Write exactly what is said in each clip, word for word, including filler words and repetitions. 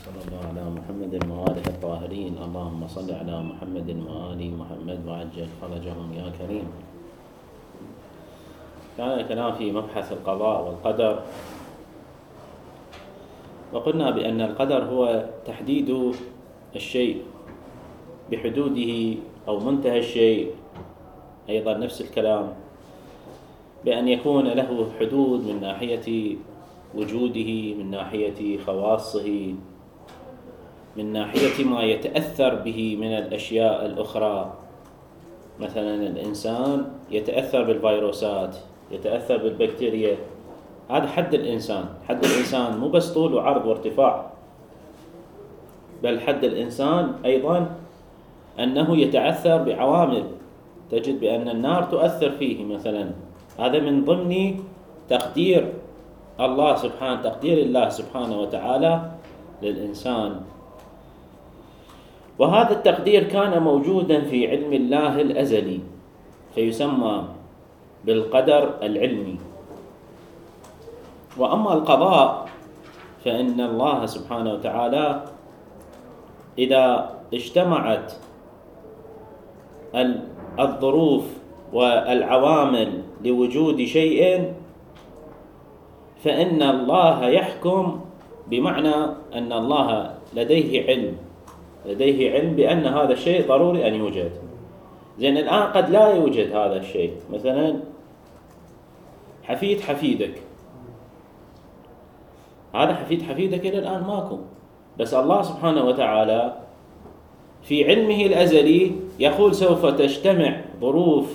صلى الله على محمد وآله الطاهرين. اللهم صل على محمد وآل محمد وعجل فرجهم يا كريم. كان الكلام في مبحث القضاء والقدر، وقلنا بأن القدر هو تحديد الشيء بحدوده أو منتهى الشيء، أيضا نفس الكلام، بأن يكون له حدود من ناحية وجوده، من ناحية خواصه، من ناحية ما يتأثر به من الأشياء الأخرى. مثلا الإنسان يتأثر بالفيروسات، يتأثر بالبكتيريا، هذا حد الإنسان. حد الإنسان مو بس طول وعرض وارتفاع، بل حد الإنسان أيضا أنه يتأثر بعوامل. تجد بأن النار تؤثر فيه مثلا، هذا من ضمن تقدير الله سبحانه، تقدير الله سبحانه وتعالى للإنسان. وهذا التقدير كان موجودا في علم الله الأزلي، فيسمى بالقدر العلمي. وأما القضاء فإن الله سبحانه وتعالى إذا اجتمعت الظروف والعوامل لوجود شيء فإن الله يحكم، بمعنى أن الله لديه علم لديه علم بأن هذا الشيء ضروري أن يوجد. زين، الآن قد لا يوجد هذا الشيء، مثلا حفيد حفيدك، هذا حفيد حفيدك إلى الآن ماكو، بس الله سبحانه وتعالى في علمه الأزلي يقول سوف تجتمع ظروف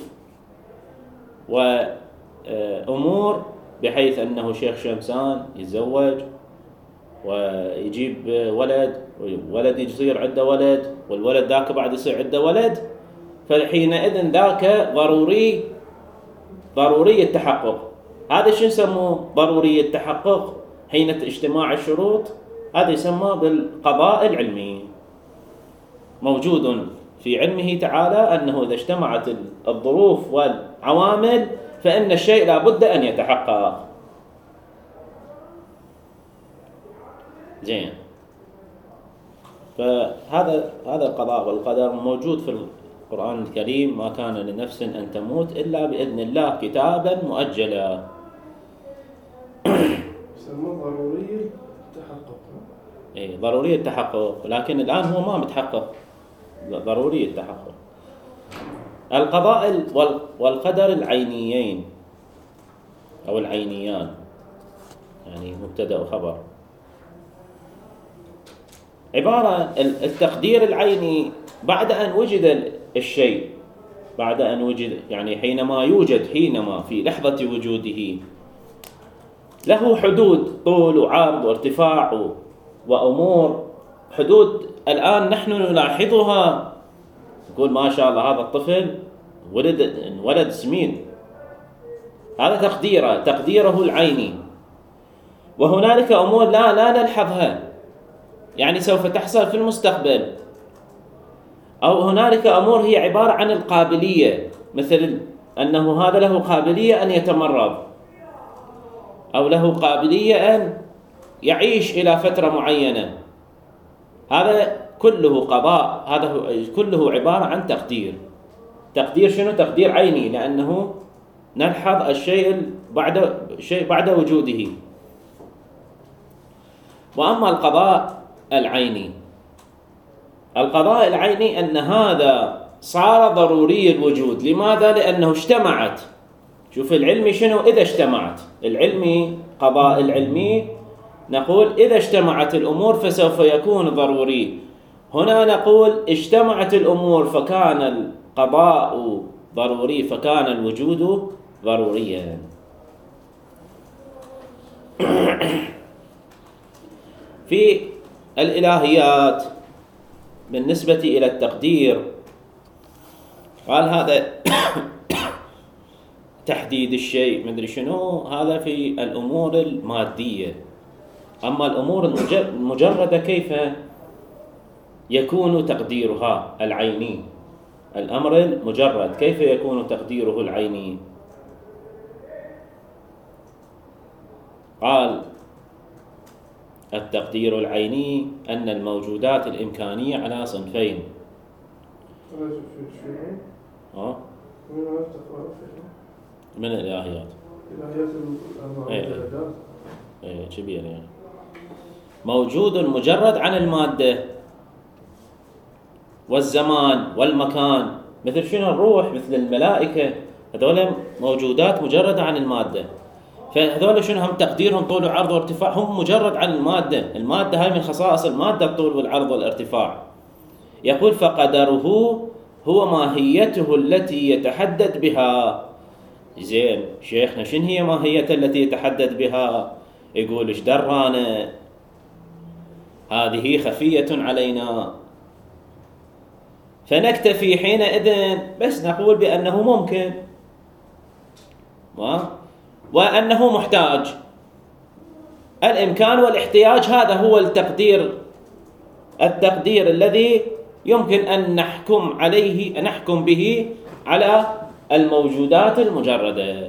وأمور بحيث أنه شيخ شمسان يتزوج ويجيب ولد، والولد يصير عنده ولد، والولد ذاك بعد يصير عنده ولد، فحينئذ ذاك ضروري ضروري التحقق. هذا شو يسموه ضروري التحقق؟ حين اجتماع الشروط، هذا يسمى بالقضاء العلمي. موجود في علمه تعالى أنه إذا اجتمعت الظروف والعوامل فإن الشيء لا بد أن يتحقق. زين، فهذا هذا القضاء والقدر موجود في القرآن الكريم. ما كان لنفس أن تموت إلا بإذن الله كتابا مؤجلا. يسمى ضروري التحقق. إيه، ضروري التحقق، لكن الآن هو ما متحقق. ضروري التحقق. القضاء والقدر العينيين أو العينيان، يعني مبتدأ وخبر، عبارة التقدير العيني بعد أن وجد الشيء، بعد أن وجد، يعني حينما يوجد، حينما في لحظة وجوده له حدود، طول وعرض وارتفاع وأمور، حدود الآن نحن نلاحظها، نقول ما شاء الله هذا الطفل ولد ولد سمين، هذا تقديره تقديره العيني. وهنالك أمور لا لا نلحظها، يعني سوف تحصل في المستقبل. أو هنالك أمور هي عبارة عن القابلية، مثل أنه هذا له قابلية أن يتمرض، أو له قابلية أن يعيش إلى فترة معينة. هذا كله قضاء، هذا كله عبارة عن تقدير. تقدير شنو؟ تقدير عيني، لأنه نلحظ الشيء بعد شيء بعد وجوده. وأما القضاء العيني، القضاء العيني أن هذا صار ضروري الوجود. لماذا؟ لأنه اجتمعت. شوف العلمي شنو؟ إذا اجتمعت. العلمي، قضاء العلمي، نقول إذا اجتمعت الأمور فسوف يكون ضروري. هنا نقول اجتمعت الأمور فكان القضاء ضروري، فكان الوجود ضروريا. في الإلهيات بالنسبة إلى التقدير قال هذا تحديد الشيء مدري شنو، هذا في الأمور المادية. أما الأمور المجردة كيف يكون تقديرها العيني؟ الأمر المجرد كيف يكون تقديره العيني؟ قال التقدير العيني أن الموجودات الإمكانية على صنفين. ها؟ من الإلهيات. الإلهيات ايه كبير يعني. موجود مجرد عن المادة والزمان والمكان، مثل شنو؟ الروح، مثل الملائكة، هذول موجودات مجردة عن المادة. فهذول شنو هم تقديرهم؟ طول وعرض وارتفاع، هم مجرد عن المادة. المادة هاي من خصائص المادة الطول والعرض والارتفاع. يقول فقدره هو ماهيته التي يتحدد بها. زين شيخنا شنو هي ماهيته التي يتحدد بها؟ يقول ايش درانا، هذه خفية علينا، فنكتفي حينئذ بس نقول بأنه ممكن وأنه محتاج. الإمكان والاحتياج هذا هو التقدير، التقدير الذي يمكن أن نحكم عليه، نحكم به على الموجودات المجردة،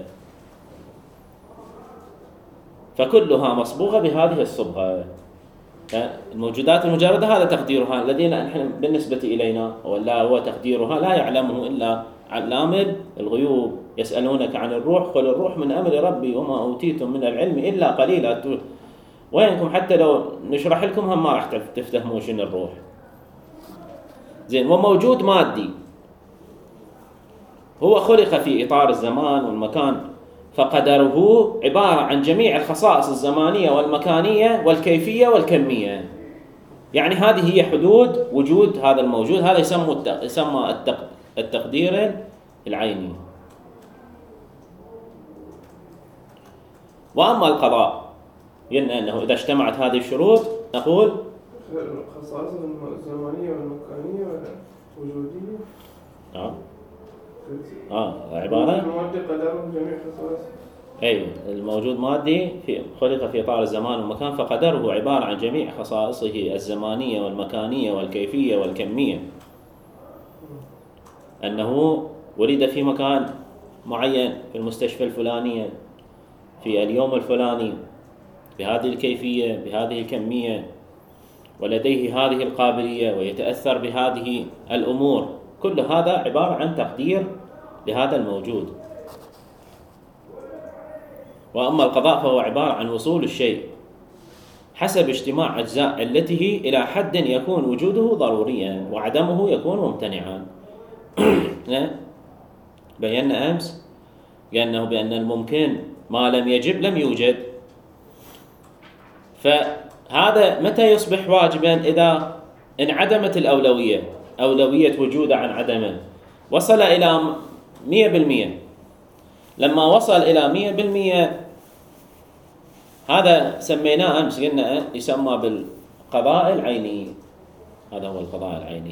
فكلها مصبوغة بهذه الصبغة. الموجودات المجردة هذا تقديرها الذين نحن بالنسبة إلينا، ولا هو تقديرها لا يعلمه إلا علام الغيوب. يسألونك عن الروح قل الروح من أمر ربي وما أوتيتم من العلم إلا قليلا. وينكم حتى لو نشرح لكم هم ما راح تفتهمون شنو الروح. زين. وموجود مادي هو خلق في إطار الزمان والمكان، فقدره عبارة عن جميع الخصائص الزمانية والمكانية والكيفية والكمية. يعني هذه هي حدود وجود هذا الموجود. هذا يسمى يسمى التقدير العيني. وأما القضاء، قلنا أنه إذا اجتمعت هذه الشروط نقول الخصائص الزمانية والمكانية والوجودية. آه آه عبارة المادة قدره جميع خصائص. أيوة، الموجود مادي في خلق في إطار الزمان والمكان، فقدره عبارة عن جميع خصائصه الزمانية والمكانية والكيفية والكمية. أنه ولد في مكان معين، في المستشفى الفلانية، في اليوم الفلاني، بهذه الكيفية بهذه الكمية، ولديه هذه القابلية، ويتأثر بهذه الأمور. كل هذا عبارة عن تقدير لهذا الموجود. وأما القضاء فهو عبارة عن وصول الشيء حسب اجتماع أجزاء علته إلى حد يكون وجوده ضروريا وعدمه يكون ممتنعا. بينا أمس قلنا بأن الممكن ما لم يجب لم يوجد. فهذا متى يصبح واجبا؟ إذا انعدمت الأولوية، أولوية وجوده عن عدمه، وصل إلى مئة بالمئة. لما وصل إلى مئة بالمئة هذا سميناه أمس قلنا يسمى بالقضاء العيني. هذا هو القضاء العيني.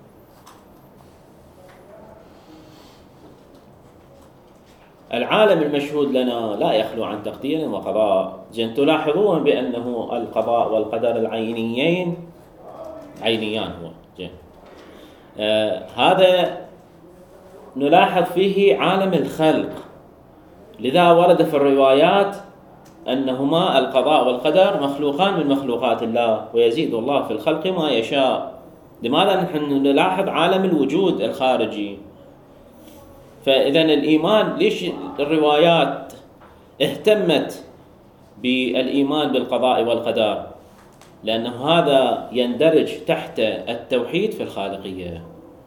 العالم المشهود لنا لا يخلو عن تقدير وقضاء. زين، تلاحظون بأنه القضاء والقدر العينيين عينيان هو. زين. آه هذا نلاحظ فيه عالم الخلق. لذا ورد في الروايات أنهما القضاء والقدر مخلوقان من مخلوقات الله، ويزيد الله في الخلق ما يشاء. لماذا نحن نلاحظ عالم الوجود الخارجي؟ فإذا الإيمان، ليش الروايات اهتمت بالإيمان بالقضاء والقدر؟ لأنه هذا يندرج تحت التوحيد في الخالقية.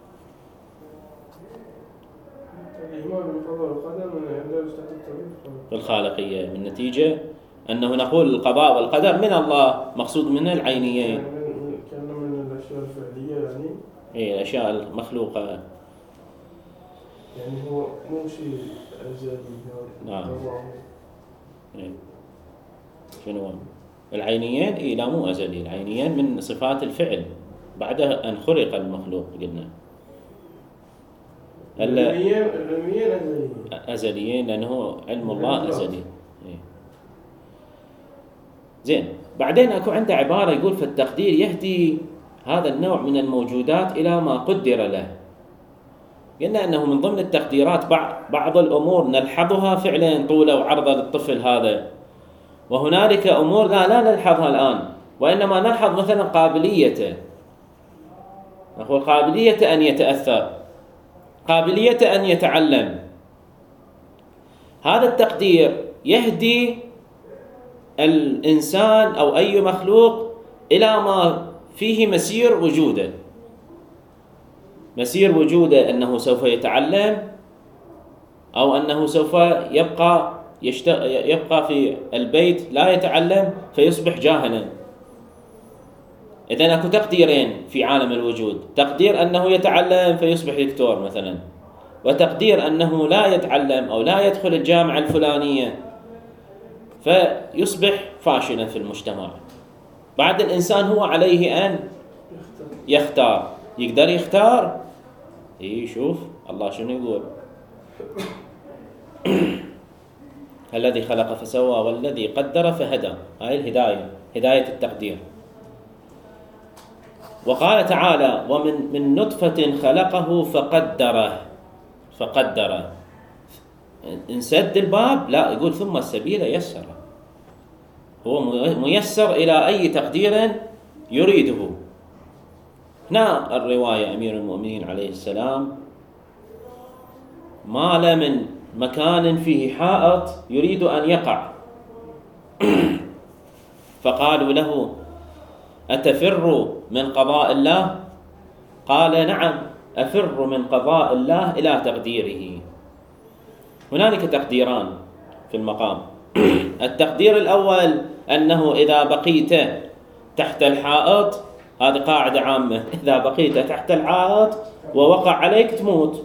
الإيمان بالقضاء والقدر يندرج تحت التوحيد في الخالقية، من نتيجة أنه نقول القضاء والقدر من الله، مقصود من العينيين. كان من الأشياء الفعلية يعني. إيه، الأشياء المخلوقة. يعني هو مو شيء أزلي. نعم. إيه. شنو العينيين؟ إيه لا مو أزلي. العينيين من صفات الفعل بعد أن خلق المخلوق. قلنا العلميين أزليين. أزليين لأنه علم الله أزلي. إيه. زين. بعدين أكو عنده عبارة يقول فالتقدير يهدي هذا النوع من الموجودات إلى ما قدر له. قلنا أنه من ضمن التقديرات بعض الأمور نلحظها فعلا طولة وعرضة للطفل هذا، وهنالك أمور لا لا نلحظها الآن وإنما نلحظ مثلا قابليته، نقول قابلية أن يتأثر، قابلية أن يتعلم. هذا التقدير يهدي الإنسان أو أي مخلوق إلى ما فيه مسير وجوده، مسير وجوده أنه سوف يتعلم أو أنه سوف يبقى يبقى في البيت لا يتعلم فيصبح جاهلا. إذن أكو تقديرين في عالم الوجود، تقدير أنه يتعلم فيصبح دكتور مثلا، وتقدير أنه لا يتعلم أو لا يدخل الجامعة الفلانية فيصبح فاشلا في المجتمع. بعد الإنسان هو عليه أن يختار. يقدر يختار؟ إيه شوف الله شنو يقول الذي خلق فسوى والذي قدر فهدى. هاي الهداية، هداية التقدير. وقال تعالى ومن من نطفة خلقه فقدره، فقدره انسد الباب، لا يقول ثم السبيل يسره، هو ميسر إلى أي تقدير يريده. هنا الرواية أمير المؤمنين عليه السلام مال من مكان فيه حائط يريد أن يقع فقالوا له أتفر من قضاء الله؟ قال نعم أفر من قضاء الله إلى تقديره. هنالك تقديران في المقام. التقدير الأول أنه إذا بقيت تحت الحائط، هذه قاعدة عامة، إذا بقيت تحت الحائط ووقع عليك تموت.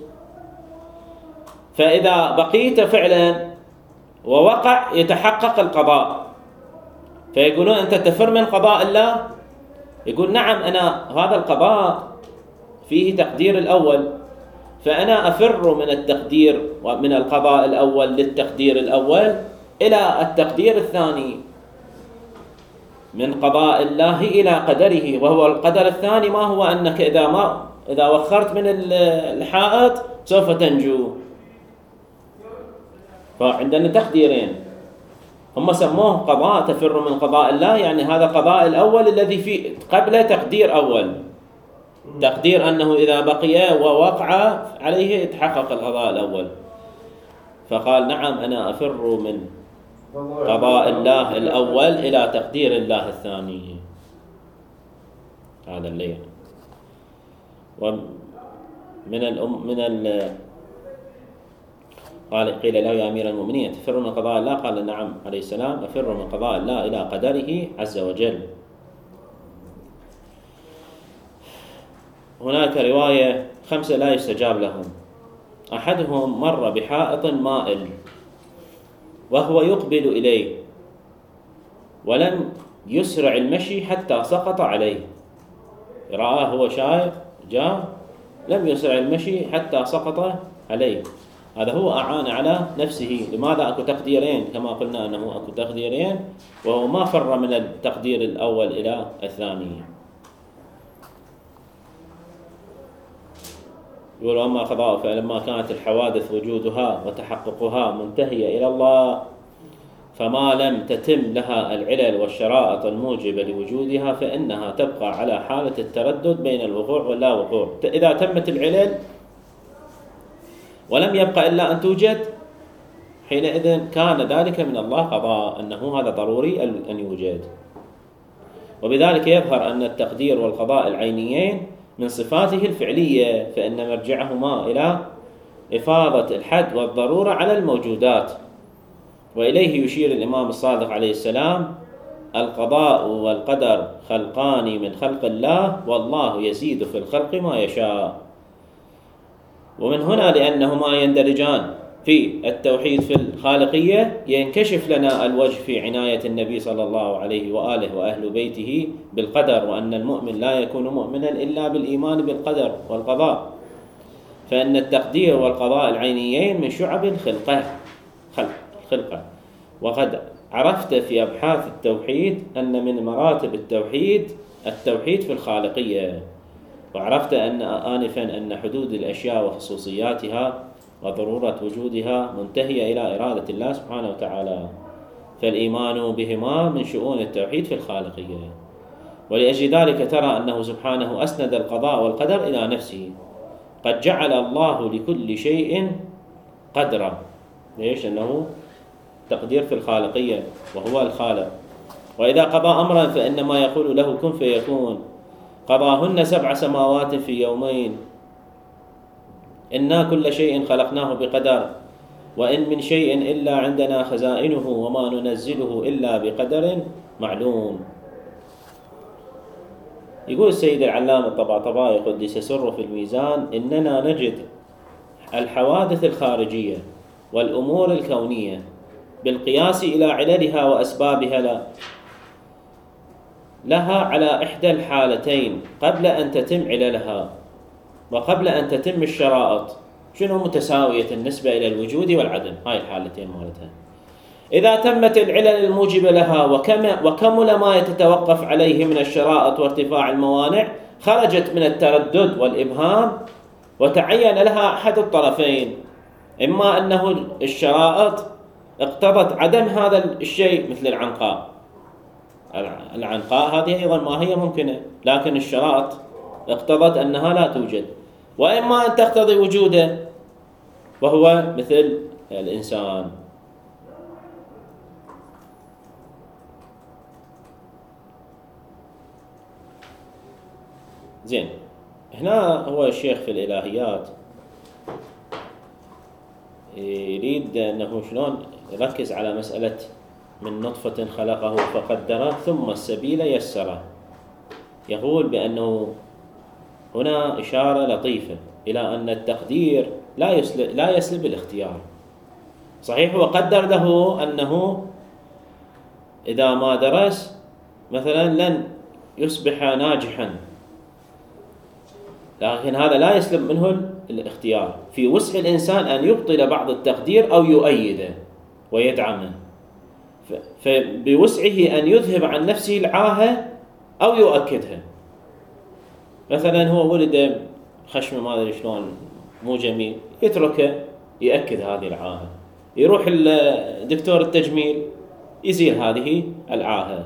فإذا بقيت فعلا ووقع يتحقق القضاء، فيقولون أنت تفر من قضاء الله؟ يقول نعم أنا هذا القضاء فيه تقدير الأول، فأنا أفر من التقدير ومن القضاء الأول للتقدير الأول إلى التقدير الثاني، من قضاء الله إلى قدره. وهو القدر الثاني ما هو أنك إذا ما إذا وخرت من الحائط سوف تنجو. فعندنا تقديرين، هم سموه قضاء، تفر من قضاء الله، يعني هذا قضاء الأول الذي في قبل تقدير أول، تقدير أنه إذا بقي ووقع عليه يتحقق القضاء الأول. فقال نعم أنا أفر من قضاء الله الأول إلى تقدير الله الثاني. هذا الليل. ومن الأم من ال قال قيل له يا أمير المؤمنين تفر من قضاء الله؟ قال نعم عليه السلام أفر من قضاء الله إلى قدره عز وجل. هناك رواية خمسة لا يستجاب لهم. أحدهم مر بحائط مائل وهو يقبل إليه ولم يسرع المشي حتى سقط عليه، رآه هو شايف جاء لم يسرع المشي حتى سقط عليه. هذا هو أعان على نفسه. لماذا؟ أكو تقديرين كما قلنا أنه أكو تقديرين، وهو ما فر من التقدير الأول إلى الثاني. يقول أما قضاء فلما كانت الحوادث وجودها وتحققها منتهية إلى الله، فما لم تتم لها العلل والشرائط الموجبة لوجودها فإنها تبقى على حالة التردد بين الوقوع واللا وقوع. إذا تمت العلل ولم يبقى إلا أن توجد، حينئذ كان ذلك من الله قضاء، أنه هذا ضروري أن يوجد. وبذلك يظهر أن التقدير والقضاء العينيين من صفاته الفعلية، فإن مرجعهما إلى إفاضة الحد والضرورة على الموجودات. وإليه يشير الإمام الصادق عليه السلام القضاء والقدر خلقان من خلق الله والله يزيد في الخلق ما يشاء. ومن هنا لأنهما يندرجان في التوحيد في الخالقية ينكشف لنا الوجه في عناية النبي صلى الله عليه وآله وأهل بيته بالقدر، وأن المؤمن لا يكون مؤمنا إلا بالإيمان بالقدر والقضاء، فإن التقدير والقضاء العينيين من شعب الخلقة خلقة. وقد عرفت في أبحاث التوحيد أن من مراتب التوحيد التوحيد في الخالقية، وعرفت أن آنفا أن حدود الأشياء وخصوصياتها وضرورة وجودها منتهية إلى إرادة الله سبحانه وتعالى، فالإيمان بهما من شؤون التوحيد في الخالقية. ولأجل ذلك ترى أنه سبحانه أسند القضاء والقدر إلى نفسه. قد جعل الله لكل شيء قدرا. ليش؟ أنه تقدير في الخالقية وهو الخالق. وإذا قضى أمرا فإنما يقول له كن فيكون. قضاهن سبع سماوات في يومين إنا كل شيء خلقناه بقدر وإن من شيء إلا عندنا خزائنه وما ننزله إلا بقدر معلوم. يقول السيد العلامة الطباطبائي قدس سره في الميزان: إننا نجد الحوادث الخارجية والأمور الكونية بالقياس إلى عللها وأسبابها لا لها على إحدى الحالتين قبل أن تتم عللها وقبل أن تتم الشرائط. شنو؟ متساوية النسبة إلى الوجود والعدم. هاي الحالتين مالتها. إذا تمت العلل الموجبة لها وكمل ما يتتوقف عليه من الشرائط وارتفاع الموانع خرجت من التردد والإبهام وتعين لها أحد الطرفين: إما أنه الشرائط اقتضت عدم هذا الشيء مثل العنقاء. العنقاء هذه أيضا ما هي ممكنة، لكن الشرائط اقتضت أنها لا توجد. وإما أن تقتضي وجوده وهو مثل الإنسان. زين، هنا هو الشيخ في الإلهيات يريد أنه شلون يركز على مسألة من نطفة خلقه فقدره ثم السبيل يسره. يقول بأنه هنا إشارة لطيفة إلى أن التقدير لا يسلب, لا يسلب الاختيار. صحيح هو قدر له أنه إذا ما درس مثلا لن يصبح ناجحا، لكن هذا لا يسلب منه الاختيار. في وسع الإنسان أن يبطل بعض التقدير أو يؤيده ويدعمه، فبوسعه أن يذهب عن نفسه العاهة أو يؤكدها. مثلا هو ولد خشم ما أدري شلون مو جميل، يتركه يأكد هذه العاهة. يروح الدكتور التجميل يزيل هذه العاهة.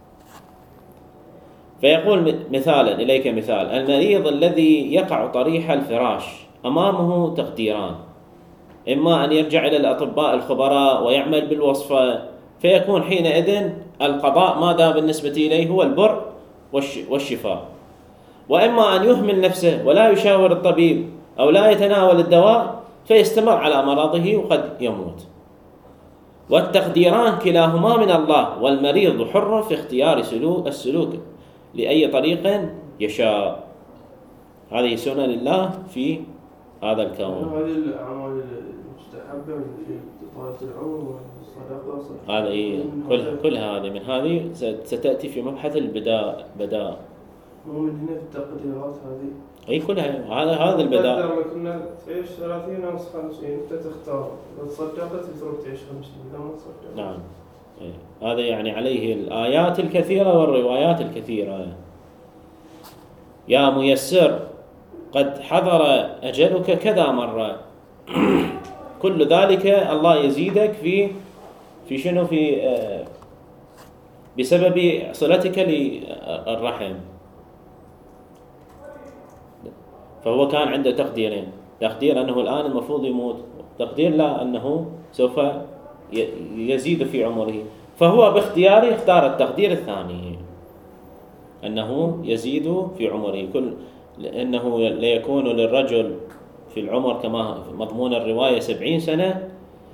فيقول مثالا إليك مثال: المريض الذي يقع طريح الفراش أمامه تقديران: إما أن يرجع إلى الأطباء الخبراء ويعمل بالوصفة فيكون حينئذ القضاء ماذا بالنسبة إليه هو البر والشفاء، وإما أن يهمل نفسه ولا يشاور الطبيب أو لا يتناول الدواء فيستمر على مرضه وقد يموت. والتقديران كلاهما من الله، والمريض حر في اختيار سلوك السلوك لأي طريق يشاء. هذه سنن الله في هذا الكون. هذه الأعمال المستحبة في طاعة العمر والصدقة هذا إيه كل كل هذه من هذه ستأتي في مبحث البداء بداء. مو من هنا في التقديرات هذه. أي كلها هذا هذا البداء. لما كنا تعيش ثلاثين أو خمسين أنت تختار، إذا تصدقت تترك تعيش خمسين، لا ما تصدق. نعم. إيه. هذا يعني عليه الآيات الكثيرة والروايات الكثيرة. يا ميسر قد حضر أجلك كذا مرة. كل ذلك الله يزيدك في في شنو في آه بسبب صلتك للرحم. فهو كان عنده تقديرين: تقدير أنه الآن المفروض يموت، تقدير لا أنه سوف يزيد في عمره. فهو باختياره اختار التقدير الثاني أنه يزيد في عمره. كل لأنه ليكون للرجل في العمر كما مضمون الرواية سبعين سنة،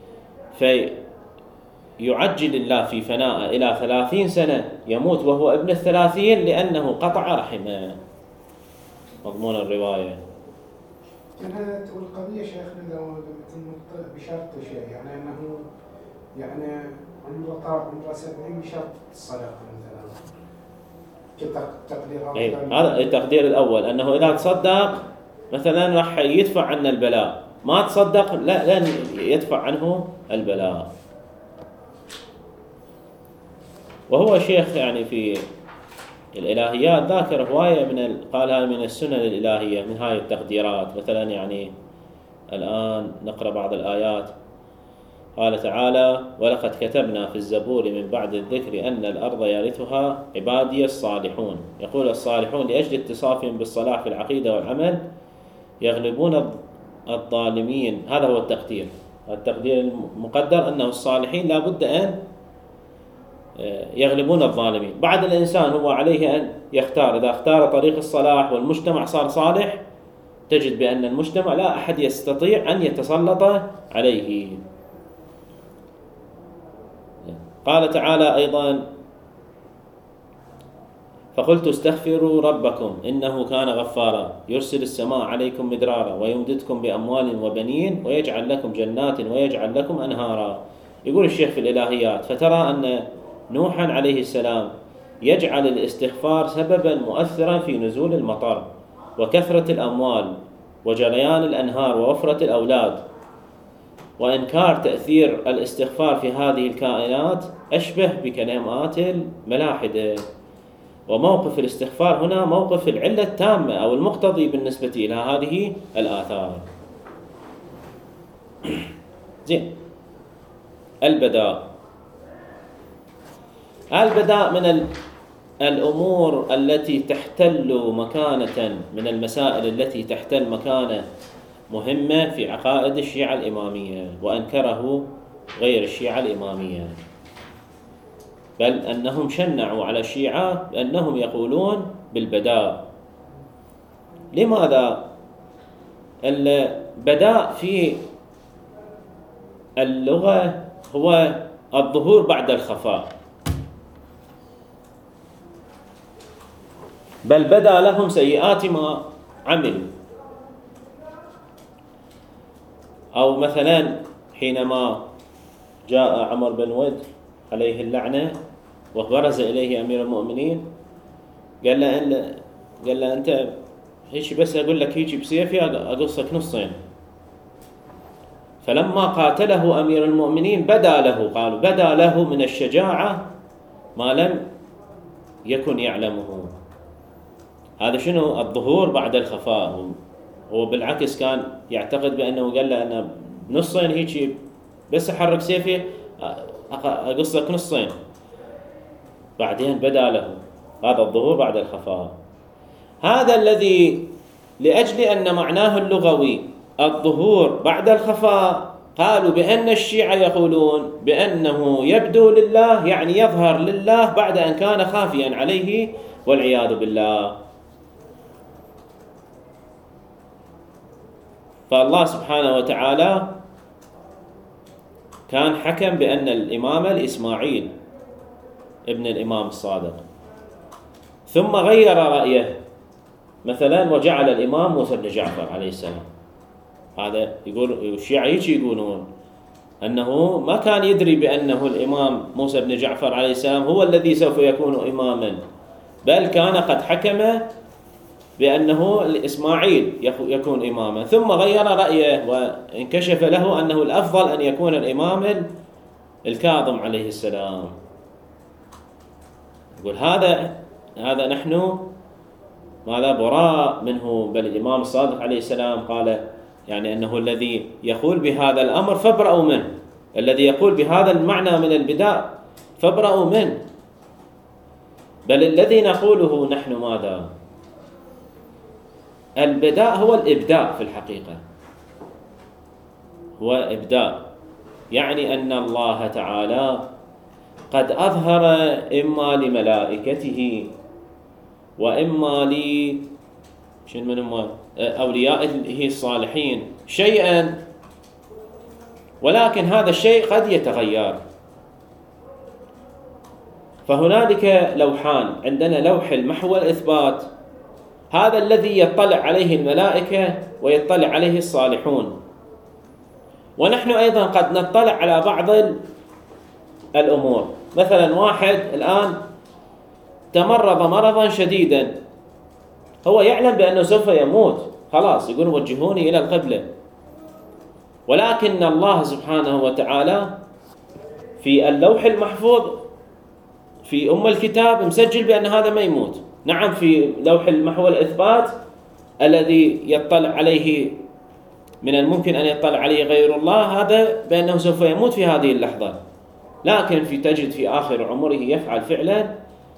فيعجل الله في فناء إلى ثلاثين سنة، يموت وهو ابن الثلاثين لأنه قطع رحمه، مضمون الرواية. كانت القضية شيخنا لو بشرط شيء، يعني أنه يعني عمره عمره سبعين بشرط الصدقة مثلا كتقدير. أي هذا التقدير الأول، أنه إذا تصدق مثلا راح يدفع عنه البلاء، ما تصدق لا لن يدفع عنه البلاء. وهو شيخ يعني في الإلهيات ذاكر هواية من قالها من السنن الإلهية من هاي التقديرات. مثلا يعني الآن نقرأ بعض الآيات: قال تعالى: ولقد كتبنا في الزبور من بعد الذكر أن الأرض يرثها عبادي الصالحون. يقول الصالحون لأجل اتصافهم بالصلاح في العقيدة والعمل يغلبون الظالمين. هذا هو التقدير. التقدير المقدر أنه الصالحين لا بد أن يغلبون الظالمين. بعد الإنسان هو عليه أن يختار. إذا اختار طريق الصلاح والمجتمع صار صالح، تجد بأن المجتمع لا أحد يستطيع أن يتسلط عليه. قال تعالى أيضا: فقلت استغفروا ربكم إنه كان غفارا يرسل السماء عليكم مدرارا ويمددكم بأموال وبنين ويجعل لكم جنات ويجعل لكم أنهارا. يقول الشيخ في الإلهيات: فترى أن نوحا عليه السلام يجعل الاستغفار سببا مؤثرا في نزول المطر وكثرة الأموال وجريان الأنهار ووفرة الأولاد، وإنكار تأثير الاستغفار في هذه الكائنات أشبه بكلمات الملاحدة. وموقف الاستغفار هنا موقف العلة التامة أو المقتضي بالنسبة إلى هذه الآثار. زين. البداء. البداء من الأمور التي تحتل مكانة، من المسائل التي تحتل مكانة مهمة في عقائد الشيعة الإمامية، وأنكره غير الشيعة الإمامية، بل أنهم شنعوا على الشيعة بأنهم يقولون بالبداء. لماذا؟ البداء في اللغة هو الظهور بعد الخفاء، بل بدا لهم سيئات ما عملوا. أو مثلا حينما جاء عمر بن ود عليه اللعنة وبرز إليه أمير المؤمنين قال له إن قال له أنت هيك بس أقول لك هيك بسيفي أقصك نصين. فلما قاتله أمير المؤمنين بدا له، قالوا بدا له من الشجاعة ما لم يكن يعلمه. هذا شنو؟ الظهور بعد الخفاء. هو بالعكس كان يعتقد بأنه قال له أنا نصين هيك بس أحرك سيفي أقصك نصين. بعدين بدا له هذا الظهور بعد الخفاء. هذا الذي لأجل أن معناه اللغوي الظهور بعد الخفاء قالوا بأن الشيعة يقولون بأنه يبدو لله، يعني يظهر لله بعد أن كان خافيا عليه والعياذ بالله. فالله سبحانه وتعالى كان حكم بأن الإمامة لإسماعيل ابن الإمام الصادق، ثم غير رأيه مثلا وجعل الإمام موسى بن جعفر عليه السلام. هذا يقول الشيعة هيك يقولون أنه ما كان يدري بأنه الإمام موسى بن جعفر عليه السلام هو الذي سوف يكون إماما، بل كان قد حكم بأنه إسماعيل يكون إماما، ثم غير رأيه وانكشف له أنه الأفضل أن يكون الإمام الكاظم عليه السلام. يقول هذا هذا نحن ماذا براء منه، بل الإمام الصادق عليه السلام قال يعني أنه الذي يقول بهذا الأمر فابرأوا منه، الذي يقول بهذا المعنى من البداء فابرأوا منه. بل الذي نقوله نحن ماذا؟ البداء هو الإبداء في الحقيقة، هو إبداء، يعني أن الله تعالى قد أظهر إما لملائكته وإما ل شنو من أوليائه الصالحين شيئا، ولكن هذا الشيء قد يتغير. فهنالك لوحان، عندنا لوح المحو والإثبات، هذا الذي يطلع عليه الملائكة ويطلع عليه الصالحون، ونحن أيضا قد نطلع على بعض الأمور. مثلا واحد الآن تمرض مرضا شديدا، هو يعلم بأنه سوف يموت، خلاص يقول وجهوني إلى القبلة، ولكن الله سبحانه وتعالى في اللوح المحفوظ في أم الكتاب مسجل بأن هذا ما يموت. نعم في لوح المحو والإثبات الذي يطلع عليه من الممكن أن يطلع عليه غير الله، هذا بأنه سوف يموت في هذه اللحظة، لكن في تجد في آخر عمره يفعل فعلا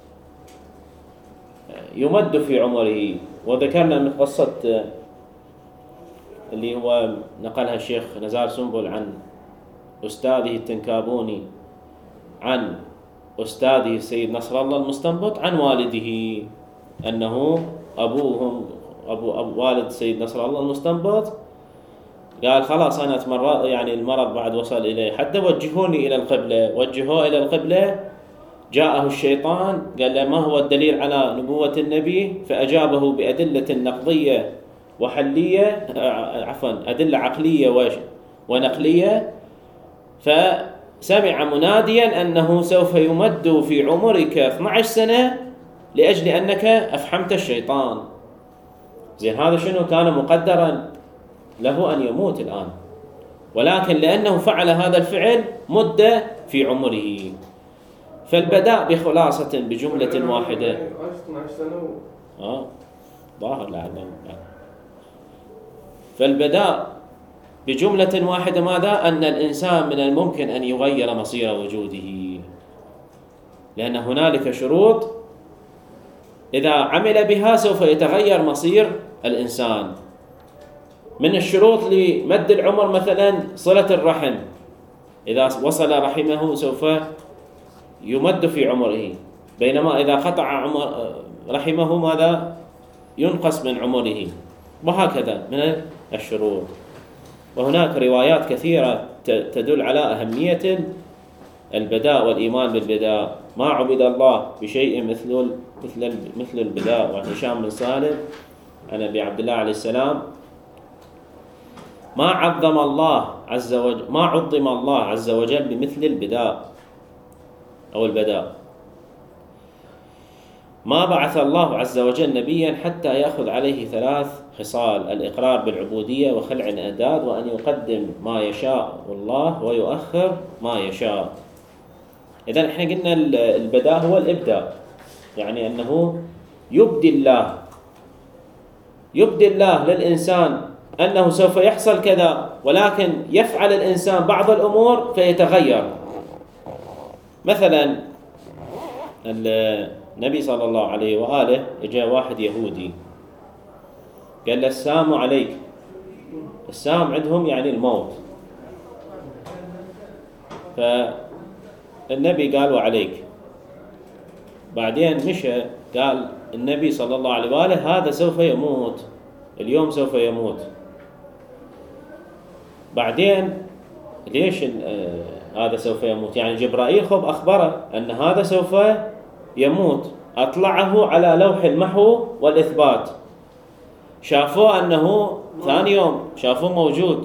يمد في عمره. وذكرنا من قصة اللي هو نقلها الشيخ نزار سنبل عن أستاذه التنكابوني عن أستاذه السيد نصر الله المستنبط عن والده، أنه أبوهم أبو, أبو والد السيد نصر الله المستنبط قال خلاص أنا أتمرض، يعني المرض بعد وصل إليه حتى وجهوني إلى القبلة، وجهوه إلى القبلة، جاءه الشيطان قال له ما هو الدليل على نبوة النبي، فأجابه بأدلة نقضية وحلية، عفوا أدلة عقلية ونقلية، فسمع مناديا أنه سوف يمد في عمرك اثنتي عشرة سنة لأجل أنك أفحمت الشيطان. زين هذا شنو؟ كان مقدرا له أن يموت الآن، ولكن لأنه فعل هذا الفعل مد في عمره. فالبداء بخلاصة بجملة واحدة آه ظاهر لا لا فالبداء بجملة واحدة ماذا؟ أن الإنسان من الممكن أن يغير مصير وجوده، لأن هنالك شروط إذا عمل بها سوف يتغير مصير الإنسان. من الشروط لمد العمر مثلا صلة الرحم، إذا وصل رحمه سوف يمد في عمره، بينما إذا قطع عمر رحمه ماذا؟ ينقص من عمره، وهكذا من الشروط. وهناك روايات كثيرة تدل على أهمية البداء والإيمان بالبداء. ما عبد الله بشيء مثل مثل مثل البداء. وعن هشام بن سالم عن أبي عبد الله عليه السلام ما عظم الله عز وجل ما عظم الله عز وجل بمثل البداء أو البداء. ما بعث الله عز وجل نبيا حتى يأخذ عليه ثلاث خصال: الإقرار بالعبودية وخلع الأنداد وأن يقدم ما يشاء الله ويؤخر ما يشاء. إذن احنا قلنا البداء هو الإبداء، يعني أنه يبدي الله يبدي الله للإنسان أنه سوف يحصل كذا، ولكن يفعل الإنسان بعض الأمور فيتغير. مثلا النبي صلى الله عليه وآله جاء واحد يهودي قال له السام عليك. السام عندهم يعني الموت، فالنبي قال وعليك. بعدين مشى قال النبي صلى الله عليه وآله هذا سوف يموت اليوم، سوف يموت. بعدين ليش هذا سوف يموت؟ يعني جبرائيل خب أخبره أن هذا سوف يموت، أطلعه على لوح المحو والإثبات، شافوه أنه ثاني يوم شافوه موجود،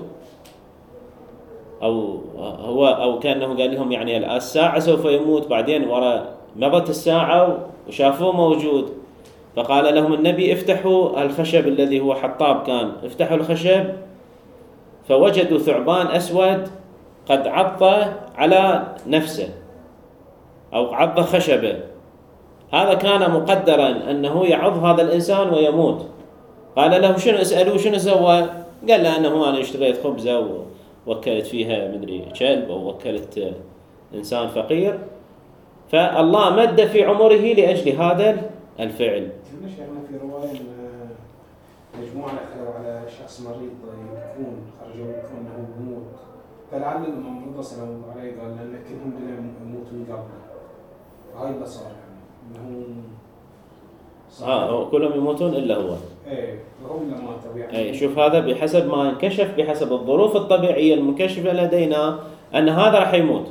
أو هو أو كأنه قال لهم يعني الساعة سوف يموت. بعدين وراء مضت الساعة وشافوه موجود، فقال لهم النبي افتحوا الخشب الذي هو حطاب كان، افتحوا الخشب فوجدوا ثعبان أسود قد عض على نفسه أو عض خشبه. هذا كان مقدرا أنه يعض هذا الإنسان ويموت. قال له شنو؟ اسألوه شنو سوى؟ قال له أنه أنا اشتريت خبزة ووكلت فيها مدري كلب أو وكلت إنسان فقير، فالله مد في عمره لأجل هذا الفعل. شيخنا في رواية أن مجموعة دخلوا على شخص مريض يبكون، خرجوا يبكون أنه يموت، فلعل الممرضة سلام الله عليه قال لأن كلهم بدنا يموتوا قبله. هاي اللي صار يعني أنه آه كلهم يموتون إلا هو. إيه هم اللي ماتوا يعني. إيه شوف هذا بحسب ما انكشف، بحسب الظروف الطبيعية المنكشفة لدينا أن هذا راح يموت،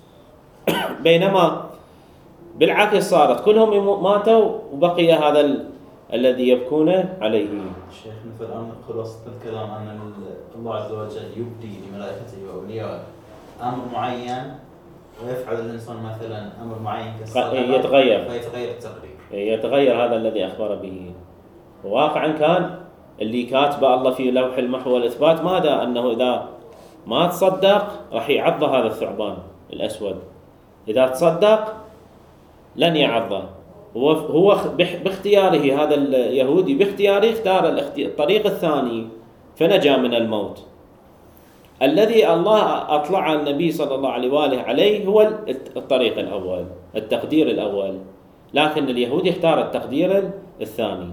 بينما بالعكس صارت كلهم ماتوا وبقي هذا ال... الذي يبكون عليه. شيخ مثل الآن خلاص الكلام أن الله عز وجل يبدي لملائكته وأوليائه أمر معين ويفعل الإنسان مثلا أمر معين كالصلاة يتغير فيتغير التقدير. يتغير هذا الذي أخبر به. واقعا كان اللي كاتبه الله في لوح المحو والإثبات ماذا؟ أنه إذا ما تصدق راح يعض هذا الثعبان الأسود، إذا تصدق لن يعضه. هو هو باختياره، هذا اليهودي باختياره اختار الطريق الثاني فنجا من الموت. الذي الله أطلع النبي صلى الله عليه وآله عليه هو الطريق الأول، التقدير الأول، لكن اليهود اختار التقدير الثاني.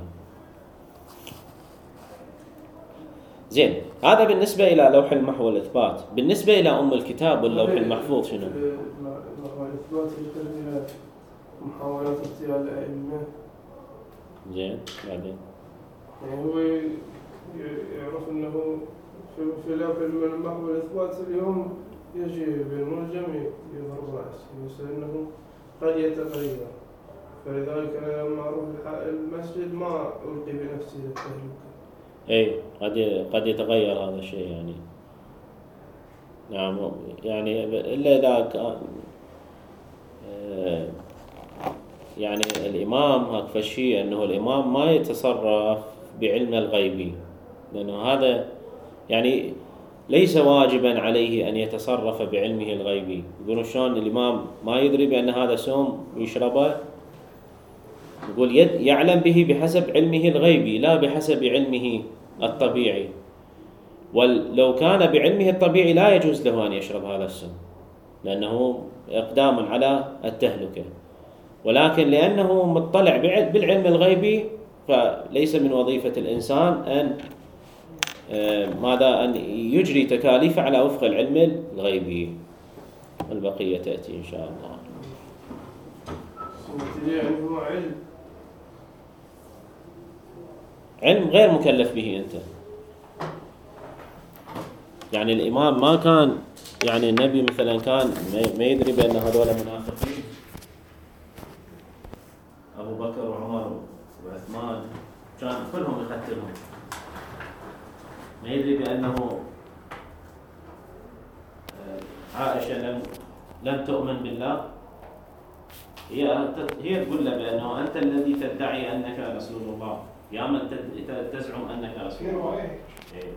زين، هذا بالنسبة إلى لوح المحو والإثبات. بالنسبة إلى أم الكتاب واللوح المحفوظ شنو؟ المحو والإثبات يشترك إلى محاولات اغتيال الأئمة. زين، بعدين يعني هو يعرف أنه في في لوح المحو والإثبات اليوم يجي بالملجم يضرب رأسه، بس أنه قد يتغير، فلذلك أنا لما أروح المسجد ما ألقي بنفسي للتهلكة. اي قد قد يتغير هذا الشيء يعني. نعم، يعني الا اذا كان يعني الامام هكذا شيء، انه الامام ما يتصرف بعلم الغيبي، لانه هذا يعني ليس واجبا عليه ان يتصرف بعلمه الغيبي. يقولون شلون الامام ما يدري بان هذا سم ويشربه؟ يقول يعلم به بحسب علمه الغيبي لا بحسب علمه الطبيعي، ولو كان بعلمه الطبيعي لا يجوز له أن يشرب هذا السم، لأنه إقدام على التهلكة. ولكن لأنه مطلع بالعلم الغيبي، فليس من وظيفة الإنسان أن ماذا أن يجري تكاليف على وفق العلم الغيبي. والبقية تأتي إن شاء الله. يعني هو علم علم غير مكلف به أنت. يعني الإمام ما كان، يعني النبي مثلا كان ما يدري بأن هذول منافقين، أبو بكر وعمر وعثمان كان كلهم يقتلهم، ما يدري بأنه عائشة لم لم تؤمن بالله، هي هي تقول له بأنه أنت الذي تدعي أنك رسول الله، يا من تزعم أنك رسول الله.